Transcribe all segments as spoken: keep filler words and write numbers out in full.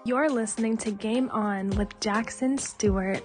You're listening to Game On with Jackson Stewart.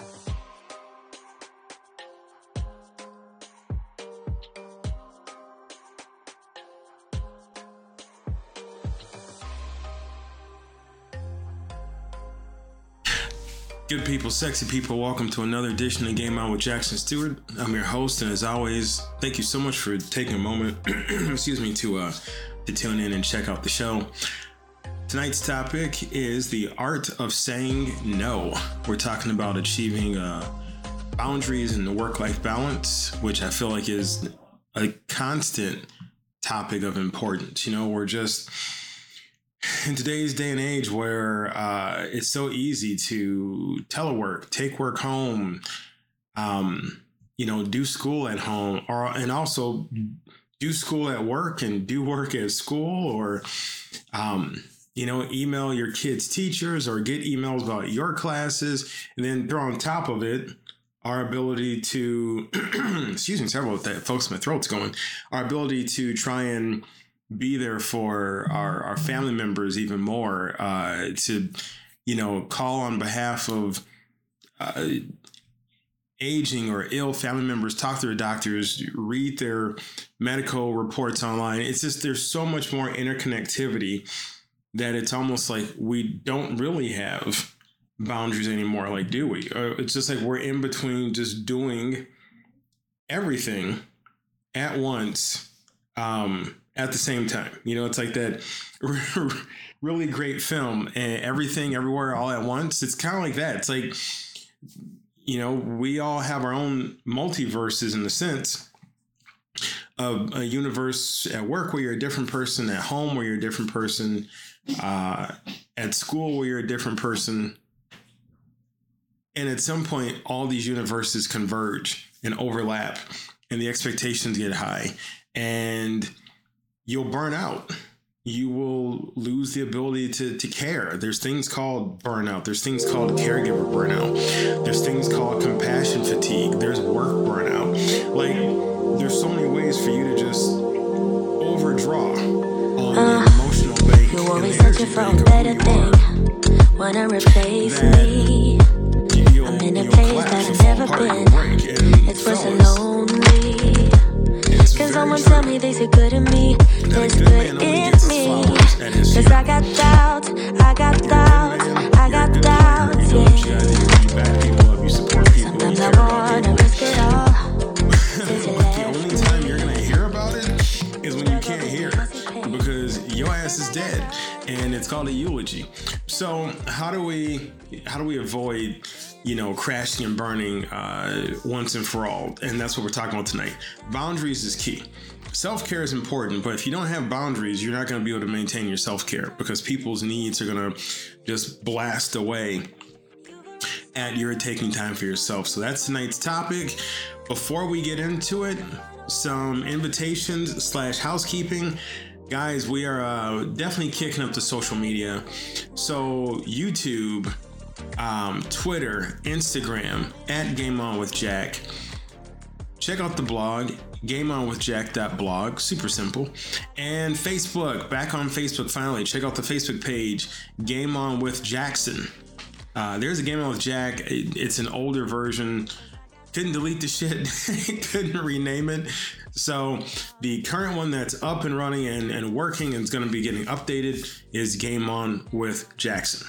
Good people, sexy people, welcome to another edition of Game On with Jackson Stewart. I'm your host, and as always, thank you so much for taking a moment, excuse me, to uh, to tune in and check out the show. Tonight's topic is the art of saying no. We're talking about achieving uh, boundaries and the work-life balance, which I feel like is a constant topic of importance. You know, we're just in today's day and age where uh, it's so easy to telework, take work home, um, you know, do school at home, or and also do school at work and do work at school, or um, you know, email your kids' teachers or get emails about your classes, and then throw on top of it our ability to, excuse me, sorry about that, folks, my throat's going, our ability to try and be there for our, our family members even more, uh, to, you know, call on behalf of uh, aging or ill family members, talk to their doctors, read their medical reports online. It's just, there's so much more interconnectivity that it's almost like we don't really have boundaries anymore. Like, do we? Uh, it's just like we're in between just doing everything at once, um, at the same time. You know, it's like that really great film, and Everything Everywhere All at Once. It's kind of like that. It's like, you know, we all have our own multiverses in the sense of a universe at work where you're a different person, at home where you're a different person, uh, at school where you're a different person. And at some point, all these universes converge and overlap, and the expectations get high, and you'll burn out. You will lose the ability to, to care. There's things called burnout. There's things called caregiver burnout. There's things called compassion fatigue. There's work burnout. Like, there's so many ways for you to just overdraw on uh, the emotional bank. You're always searching for a better thing. Wanna replace me? I'm in a place that I've never been. It's worse than lonely. Can someone tell me they see good in me? There's good in me. Cause I got doubts, I got doubts, I got doubts, yeah. Sometimes I wanna risk it all. The only time you're gonna hear about it is when you can't hear it, because your ass is dead, and it's called a eulogy. So how do we how do we avoid, you know, crashing and burning uh, once and for all? And that's what we're talking about tonight. Boundaries is key. Self-care is important, but if you don't have boundaries, you're not going to be able to maintain your self-care, because people's needs are going to just blast away at your taking time for yourself. So that's tonight's topic. Before we get into it, some invitations slash housekeeping. Guys, we are uh, definitely kicking up the social media. So YouTube, um, Twitter, Instagram, at Game On with Jack. Check out the blog, game on with jack dot blog, super simple. And Facebook, back on Facebook finally. Check out the Facebook page, Game On with Jackson. Uh, there's a Game On with Jack. It, it's an older version. Couldn't delete the shit, couldn't rename it. So the current one that's up and running and, and working and is going to be getting updated is Game On with Jackson.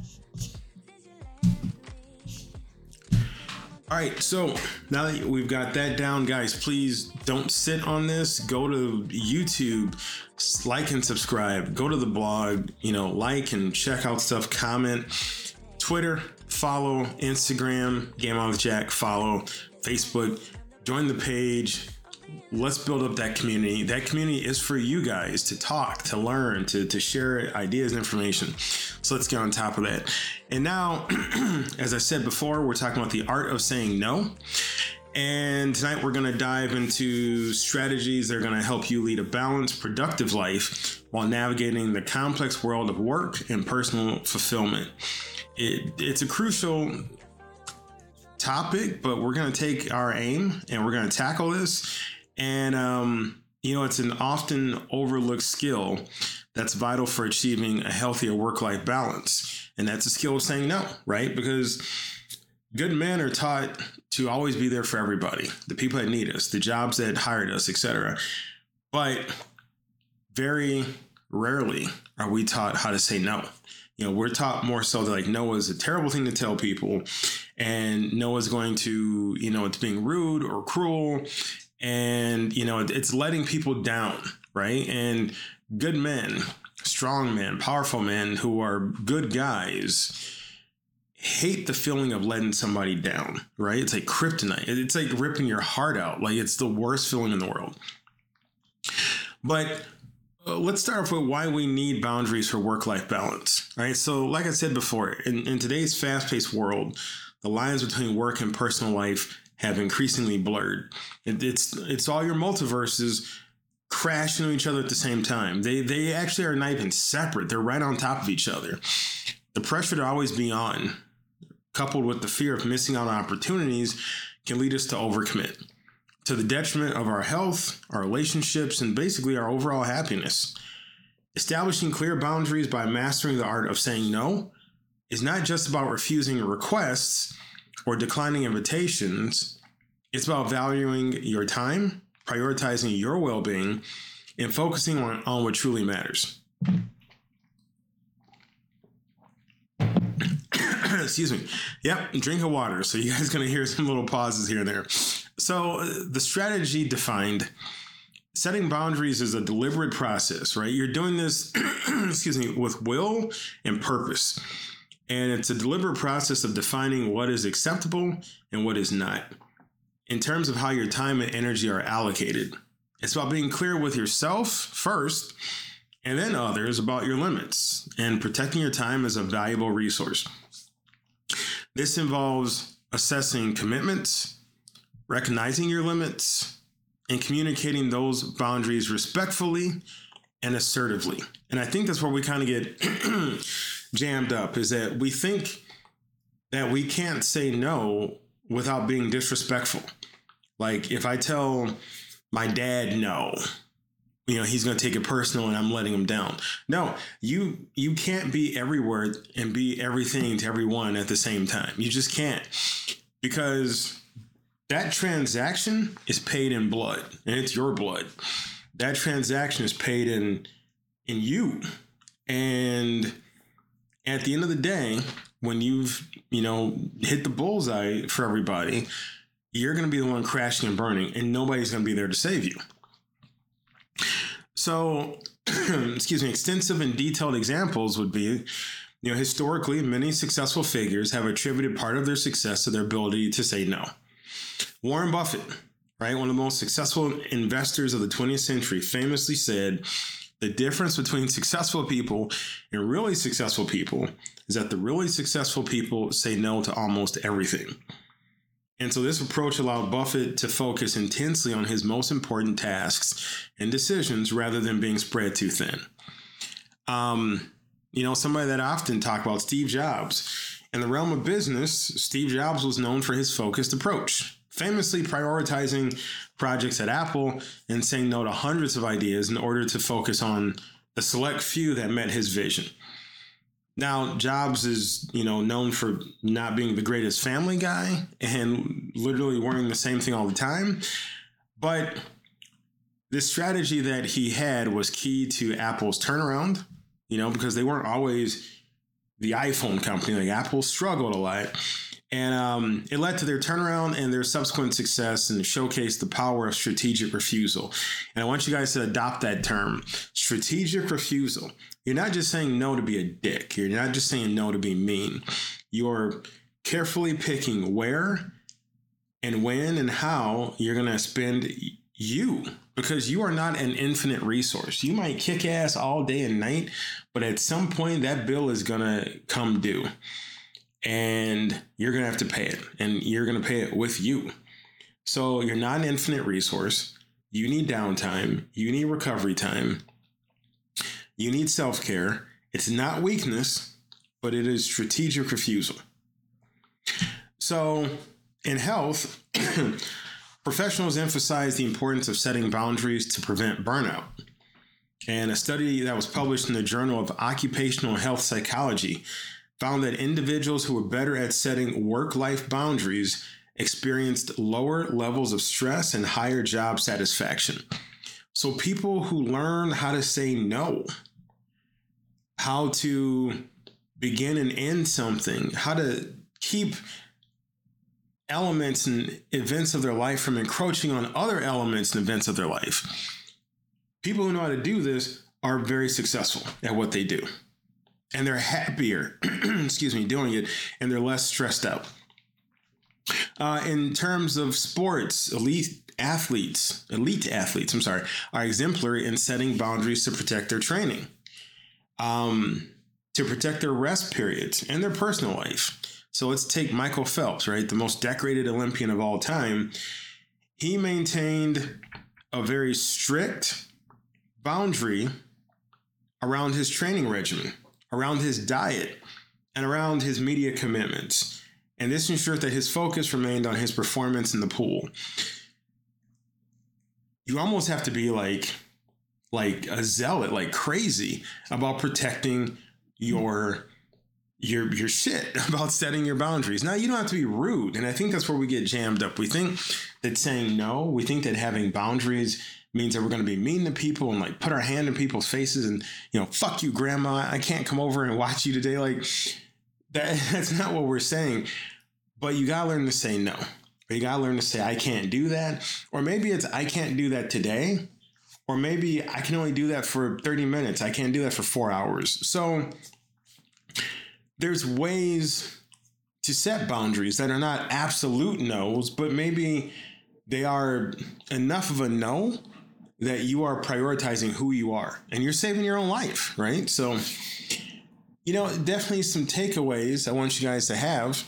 All right, so now that we've got that down, guys, please don't sit on this. Go to YouTube, like and subscribe. Go to the blog, you know, like and check out stuff, comment. Twitter, follow. Instagram, Game On with Jack, follow. Facebook, join the page. Let's build up that community. That community is for you guys to talk, to learn, to, to share ideas and information. So let's get on top of that. And now, as I said before, we're talking about the art of saying no. And tonight we're going to dive into strategies that are going to help you lead a balanced, productive life while navigating the complex world of work and personal fulfillment. It, it's a crucial topic, but we're going to take our aim and we're going to tackle this. And um, you know, it's an often overlooked skill that's vital for achieving a healthier work-life balance. And that's a skill of saying no, right? Because good men are taught to always be there for everybody, the people that need us, the jobs that hired us, et cetera. But very rarely are we taught how to say no. You know, we're taught more so that like no is a terrible thing to tell people, and no is going to, you know, it's being rude or cruel, and, you know, it's letting people down, right? And good men, strong men, powerful men who are good guys hate the feeling of letting somebody down, right? It's like kryptonite. It's like ripping your heart out. Like it's the worst feeling in the world. But uh, let's start off with why we need boundaries for work-life balance, right? So like I said before, in, in today's fast-paced world, the lines between work and personal life have increasingly blurred. It, it's it's all your multiverses crash into each other at the same time. They they actually are not even separate. They're right on top of each other. The pressure to always be on, coupled with the fear of missing out on opportunities, can lead us to overcommit, to the detriment of our health, our relationships, and basically our overall happiness. Establishing clear boundaries by mastering the art of saying no is not just about refusing requests or declining invitations. It's about valuing your time, prioritizing your well-being, and focusing on, on what truly matters. Excuse me. Yep, drink of water. So you guys are going to hear some little pauses here and there. So the strategy defined, setting boundaries is a deliberate process, right? You're doing this, excuse me, with will and purpose. And it's a deliberate process of defining what is acceptable and what is not, in terms of how your time and energy are allocated. It's about being clear with yourself first, and then others about your limits, and protecting your time as a valuable resource. This involves assessing commitments, recognizing your limits, and communicating those boundaries respectfully and assertively. And I think that's where we kind of get jammed up, is that we think that we can't say no without being disrespectful. Like if I tell my dad no, you know, he's going to take it personal and I'm letting him down. No, you you can't be everywhere and be everything to everyone at the same time. You just can't, because that transaction is paid in blood, and it's your blood. That transaction is paid in in you. And at the end of the day, when you've, you know, hit the bullseye for everybody, you're going to be the one crashing and burning, and nobody's going to be there to save you. So, excuse me, extensive and detailed examples would be, you know, historically, many successful figures have attributed part of their success to their ability to say no. Warren Buffett, right, one of the most successful investors of the twentieth century, famously said, the difference between successful people and really successful people is that the really successful people say no to almost everything. And so this approach allowed Buffett to focus intensely on his most important tasks and decisions rather than being spread too thin. Um, you know, somebody that I often talk about, Steve Jobs. In the realm of business, Steve Jobs was known for his focused approach, famously prioritizing projects at Apple and saying no to hundreds of ideas in order to focus on the select few that met his vision. Now, Jobs is, you know, known for not being the greatest family guy and literally wearing the same thing all the time. But this strategy that he had was key to Apple's turnaround, you know, because they weren't always the iPhone company. Like Apple struggled a lot. And um, it led to their turnaround and their subsequent success, and showcased the power of strategic refusal. And I want you guys to adopt that term, strategic refusal. You're not just saying no to be a dick. You're not just saying no to be mean. You're carefully picking where and when and how you're going to spend you, because you are not an infinite resource. You might kick ass all day and night, but at some point that bill is going to come due. And you're going to have to pay it, and you're going to pay it with you. So you're not an infinite resource. You need downtime. You need recovery time. You need self-care. It's not weakness, but it is strategic refusal. So in health, professionals emphasize the importance of setting boundaries to prevent burnout. And a study that was published in the Journal of Occupational Health Psychology found that individuals who were better at setting work-life boundaries experienced lower levels of stress and higher job satisfaction. So people who learn how to say no, how to begin and end something, how to keep elements and events of their life from encroaching on other elements and events of their life. People who know how to do this are very successful at what they do. And they're happier, excuse me, doing it, and they're less stressed out. Uh, in terms of sports, elite athletes, elite athletes, I'm sorry, are exemplary in setting boundaries to protect their training, um, to protect their rest periods and their personal life. So let's take Michael Phelps, right? The most decorated Olympian of all time. He maintained a very strict boundary around his training regimen, around his diet, and around his media commitments. And this ensured that his focus remained on his performance in the pool. You almost have to be like, like a zealot, like crazy about protecting your, your, your shit, about setting your boundaries. Now, you don't have to be rude. And I think that's where we get jammed up. We think that saying no, we think that having boundaries means that we're going to be mean to people and like put our hand in people's faces and, you know, fuck you, grandma, I can't come over and watch you today. Like that, that's not what we're saying. But you got to learn to say no. Or you got to learn to say, I can't do that. Or maybe it's, I can't do that today. Or maybe I can only do that for thirty minutes. I can't do that for four hours. So there's ways to set boundaries that are not absolute no's, but maybe they are enough of a no that you are prioritizing who you are and you're saving your own life, right? So, you know, definitely some takeaways I want you guys to have.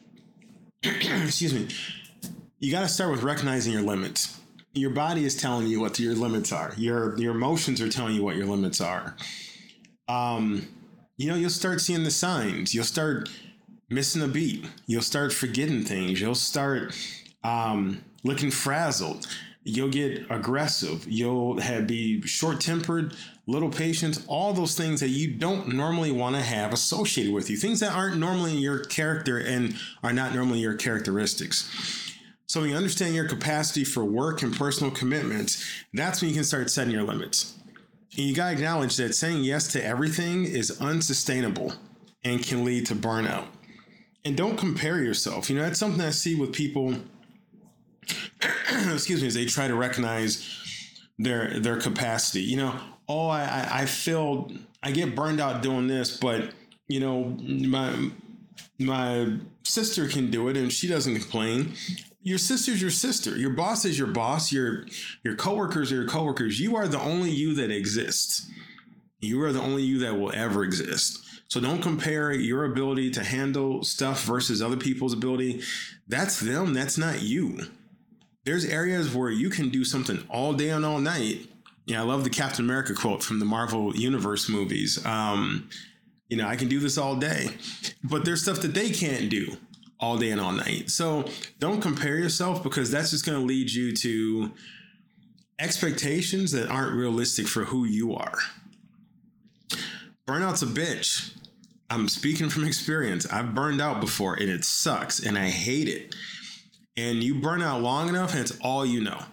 Excuse me. You got to start with recognizing your limits. Your body is telling you what your limits are. Your your emotions are telling you what your limits are. Um, you know, you'll start seeing the signs. You'll start missing a beat. You'll start forgetting things. You'll start um, looking frazzled. You'll get aggressive. You'll have be short-tempered, little patient, all those things that you don't normally want to have associated with you. Things that aren't normally in your character and are not normally your characteristics. So when you understand your capacity for work and personal commitments, that's when you can start setting your limits. And you got to acknowledge that saying yes to everything is unsustainable and can lead to burnout. And don't compare yourself. You know, that's something I see with people, excuse me, as they try to recognize their their capacity. You know, oh, I, I, I feel, I get burned out doing this, but, you know, my my sister can do it and she doesn't complain. Your sister's your sister. Your boss is your boss. Your your coworkers are your coworkers. You are the only you that exists. You are the only you that will ever exist. So don't compare your ability to handle stuff versus other people's ability. That's them. That's not you. There's areas where you can do something all day and all night. Yeah, I love the Captain America quote from the Marvel Universe movies. Um, you know, I can do this all day. But there's stuff that they can't do all day and all night. So don't compare yourself, because that's just going to lead you to expectations that aren't realistic for who you are. Burnout's a bitch. I'm speaking from experience. I've burned out before and it sucks and I hate it. And you burn out long enough and it's all you know.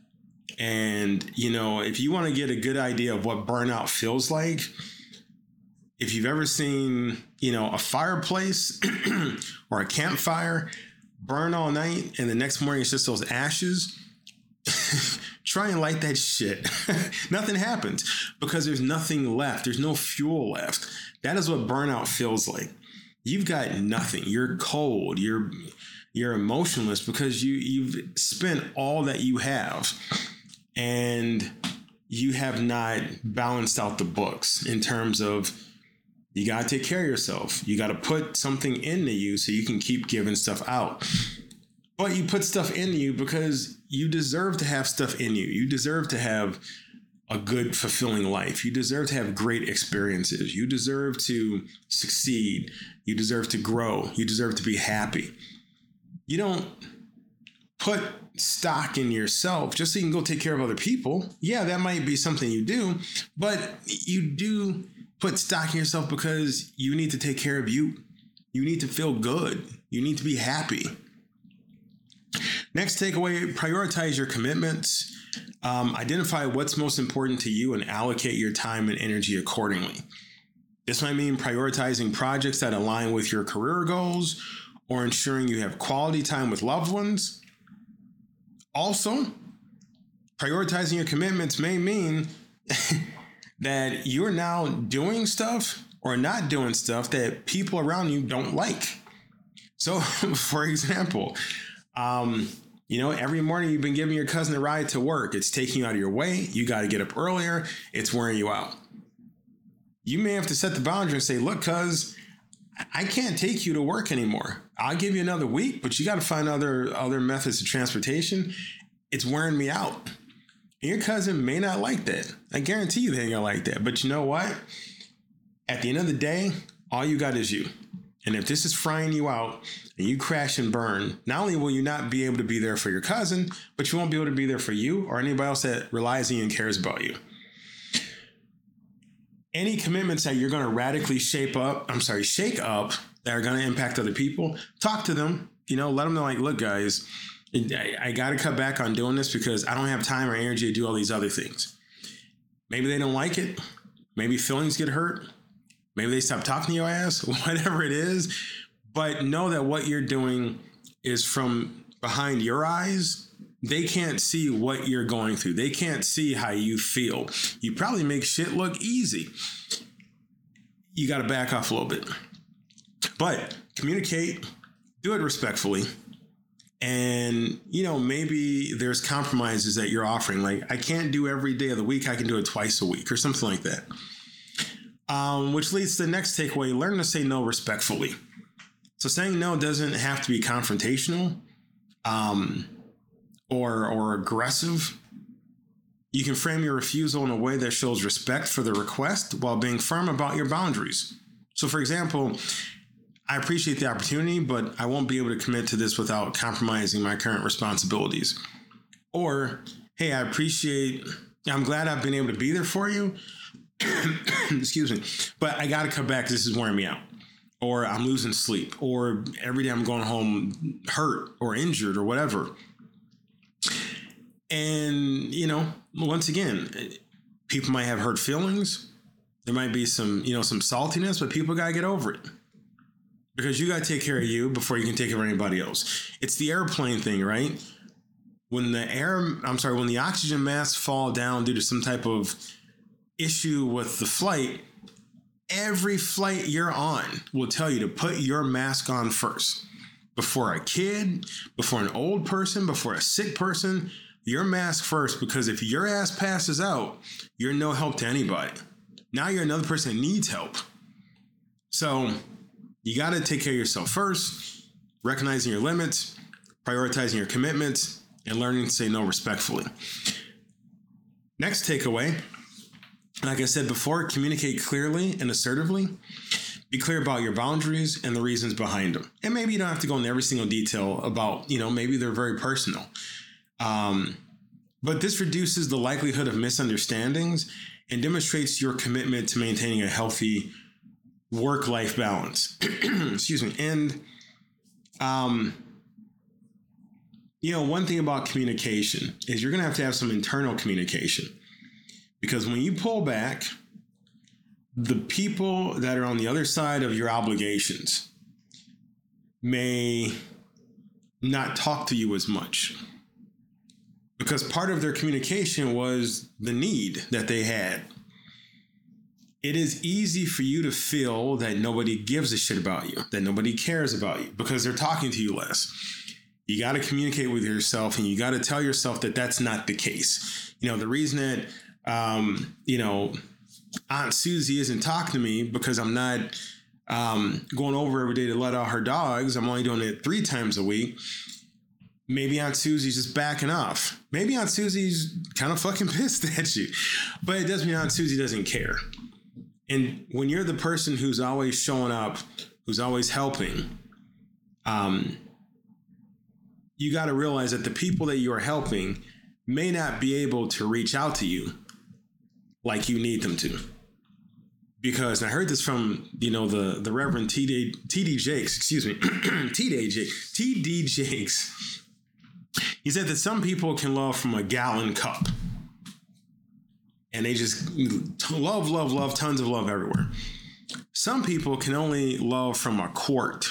And, you know, if you want to get a good idea of what burnout feels like, if you've ever seen, you know, a fireplace or a campfire burn all night and the next morning it's just those ashes, try and light that shit. Nothing happens because there's nothing left. There's no fuel left. That is what burnout feels like. You've got nothing. You're cold. You're you're emotionless because you you've spent all that you have and you have not balanced out the books in terms of, you got to take care of yourself. You got to put something into you so you can keep giving stuff out. But you put stuff into you because you deserve to have stuff in you. You deserve to have a good, fulfilling life. You deserve to have great experiences. You deserve to succeed. You deserve to grow. You deserve to be happy. You don't put stock in yourself just so you can go take care of other people. Yeah, that might be something you do, but you do put stock in yourself because you need to take care of you. You need to feel good. You need to be happy. Next takeaway, prioritize your commitments. Um, identify what's most important to you and allocate your time and energy accordingly. This might mean prioritizing projects that align with your career goals or ensuring you have quality time with loved ones. Also, prioritizing your commitments may mean that you're now doing stuff or not doing stuff that people around you don't like. So, for example, um, you know, every morning you've been giving your cousin a ride to work. It's taking you out of your way. You got to get up earlier. It's wearing you out. You may have to set the boundary and say, look, cuz I can't take you to work anymore. I'll give you another week, but you got to find other other methods of transportation. It's wearing me out. And your cousin may not like that. I guarantee you they ain't gonna like that. But you know what? At the end of the day, all you got is you. And if this is frying you out and you crash and burn, not only will you not be able to be there for your cousin, but you won't be able to be there for you or anybody else that relies on you and cares about you. Any commitments that you're going to radically shape up, I'm sorry, shake up that are going to impact other people, talk to them, you know, let them know like, look, guys, I, I got to cut back on doing this because I don't have time or energy to do all these other things. Maybe they don't like it. Maybe feelings get hurt. Maybe they stop talking to your ass, whatever it is. But know that what you're doing is from behind your eyes. They can't see what you're going through. They can't see how you feel. You probably make shit look easy. You got to back off a little bit. But communicate, do it respectfully. And, you know, maybe there's compromises that you're offering. Like, I can't do every day of the week. I can do it twice a week or something like that. Um, which leads to the next takeaway, learn to say no respectfully. So saying no doesn't have to be confrontational. Um... Or, or aggressive. You can frame your refusal in a way that shows respect for the request while being firm about your boundaries. So, for example, I appreciate the opportunity, but I won't be able to commit to this without compromising my current responsibilities. Or, hey, I appreciate, I'm glad I've been able to be there for you. Excuse me. But I got to come back. This is wearing me out. Or I'm losing sleep. Or every day I'm going home hurt or injured or whatever. And, you know, once again, people might have hurt feelings. There might be some, you know, some saltiness, but people got to get over it. Because you got to take care of you before you can take care of anybody else. It's the airplane thing, right? When the air, I'm sorry, when the oxygen masks fall down due to some type of issue with the flight, every flight you're on will tell you to put your mask on first. Before a kid, before an old person, before a sick person, your mask first, because if your ass passes out, you're no help to anybody. Now you're another person that needs help. So you got to take care of yourself first, recognizing your limits, prioritizing your commitments, and learning to say no respectfully. Next takeaway, like I said before, communicate clearly and assertively. Be clear about your boundaries and the reasons behind them. And maybe you don't have to go into every single detail about, you know, maybe they're very personal. Um, but this reduces the likelihood of misunderstandings and demonstrates your commitment to maintaining a healthy work-life balance. Excuse me. And, um, you know, one thing about communication is you're going to have to have some internal communication. Because when you pull back, the people that are on the other side of your obligations may not talk to you as much. Because part of their communication was the need that they had. It is easy for you to feel that nobody gives a shit about you, that nobody cares about you, because they're talking to you less. You got to communicate with yourself, and you got to tell yourself that that's not the case. You know, the reason that, um, you know, Aunt Susie isn't talking to me because I'm not um, going over every day to let out her dogs. I'm only doing it three times a week. Maybe Aunt Susie's just backing off. Maybe Aunt Susie's kind of fucking pissed at you. But it doesn't mean Aunt Susie doesn't care. And when you're the person who's always showing up, who's always helping, um, you got to realize that the people that you are helping may not be able to reach out to you like you need them to. Because I heard this from, you know, the, the Reverend T D, T D Jakes, excuse me, T D Jakes, T D Jakes. He said that some people can love from a gallon cup. And they just love, love, love, tons of love everywhere. Some people can only love from a quart.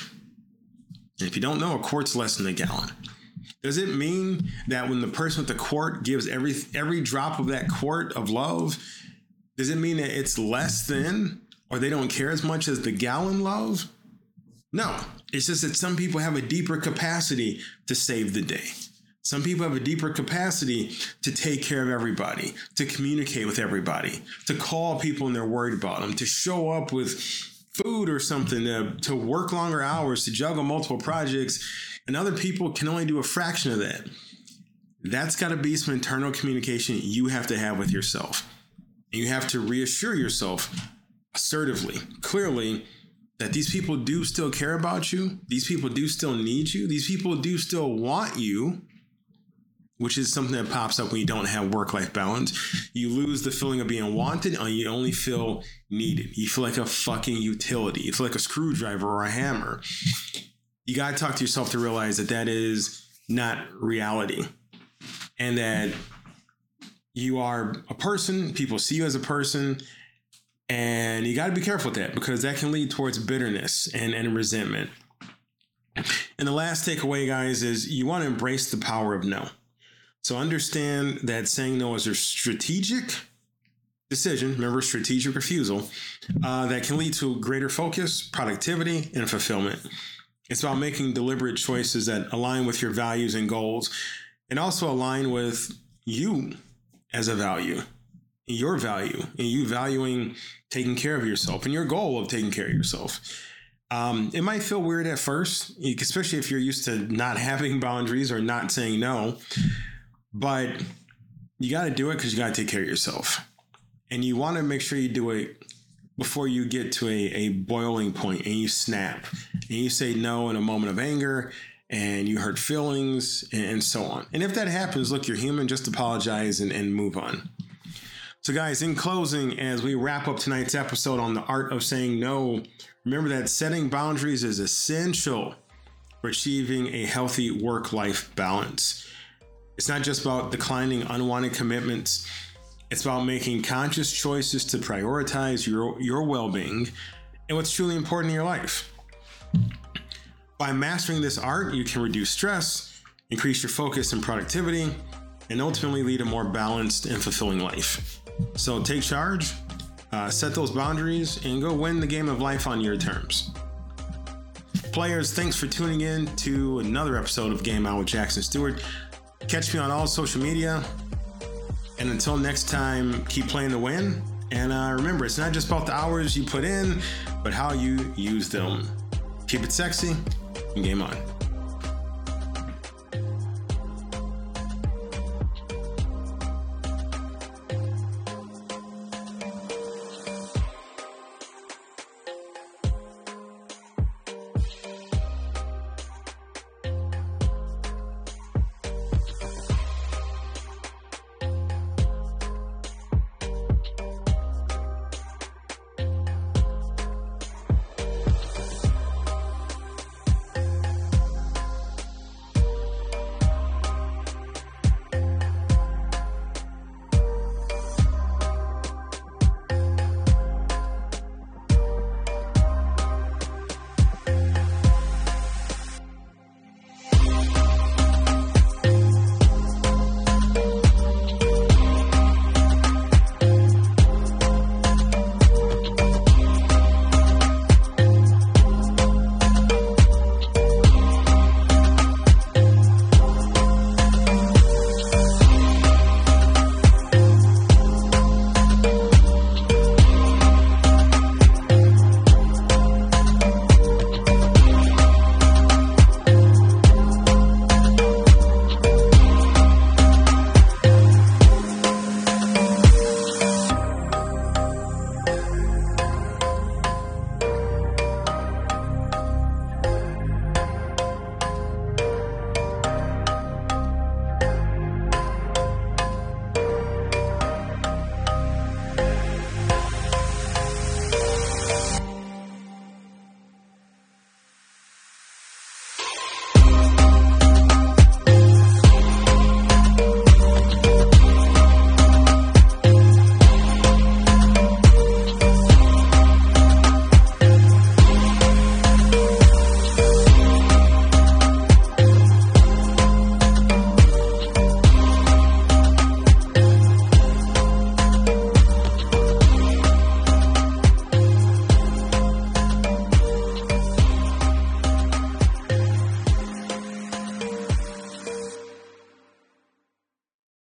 And if you don't know, a quart's less than a gallon. Does it mean that when the person with the quart gives every every drop of that quart of love, does it mean that it's less than, or they don't care as much as the gallon love? No, it's just that some people have a deeper capacity to save the day. Some people have a deeper capacity to take care of everybody, to communicate with everybody, to call people when they're worried about them, to show up with food or something, to, to work longer hours, to juggle multiple projects. And other people can only do a fraction of that. That's got to be some internal communication you have to have with yourself. And you have to reassure yourself assertively, clearly, that these people do still care about you. These people do still need you. These people do still want you, which is something that pops up when you don't have work-life balance. You lose the feeling of being wanted, and you only feel needed. You feel like a fucking utility. You feel like a screwdriver or a hammer. You got to talk to yourself to realize that that is not reality, and that you are a person. People see you as a person, and you got to be careful with that, because that can lead towards bitterness and, and resentment. And the last takeaway, guys, is you want to embrace the power of no. So understand that saying no is a strategic decision. Remember, strategic refusal uh, that can lead to greater focus, productivity, and fulfillment. It's about making deliberate choices that align with your values and goals, and also align with you as a value, your value, and you valuing taking care of yourself and your goal of taking care of yourself. Um, it might feel weird at first, especially if you're used to not having boundaries or not saying no, but you got to do it because you got to take care of yourself. And you want to make sure you do it before you get to a, a boiling point and you snap and you say no in a moment of anger and you hurt feelings and so on. And if that happens, look, you're human, just apologize and, and move on. So guys, in closing, as we wrap up tonight's episode on the art of saying no, remember that setting boundaries is essential for achieving a healthy work-life balance. It's not just about declining unwanted commitments. It's about making conscious choices to prioritize your, your well-being and what's truly important in your life. By mastering this art, you can reduce stress, increase your focus and productivity, and ultimately lead a more balanced and fulfilling life. So take charge, uh, set those boundaries, and go win the game of life on your terms. Players, thanks for tuning in to another episode of Game On with Jackson Stewart. Catch me on all social media. And until next time, keep playing to win. And uh, remember, it's not just about the hours you put in, but how you use them. Keep it sexy and game on.